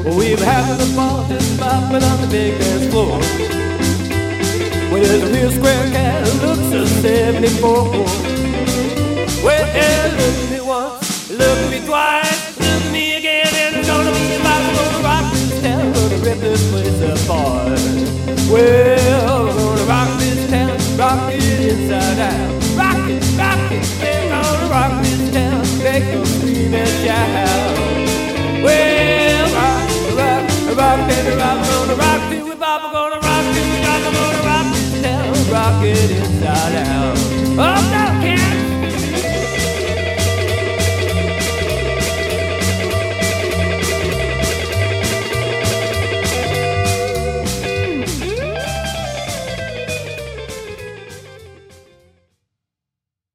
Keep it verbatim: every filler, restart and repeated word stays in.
We've had the ball just popping on the big dance floor. Well, the real square cat looks a seventy-four. Well, look at me once, look at me twice, look at me again, and it's gonna be about to gonna rock this town, gonna rip this place apart. Well, we're gonna rock this town, rock it inside out. Rock it, rock it, we're gonna rock this town, make them scream and shout. Well,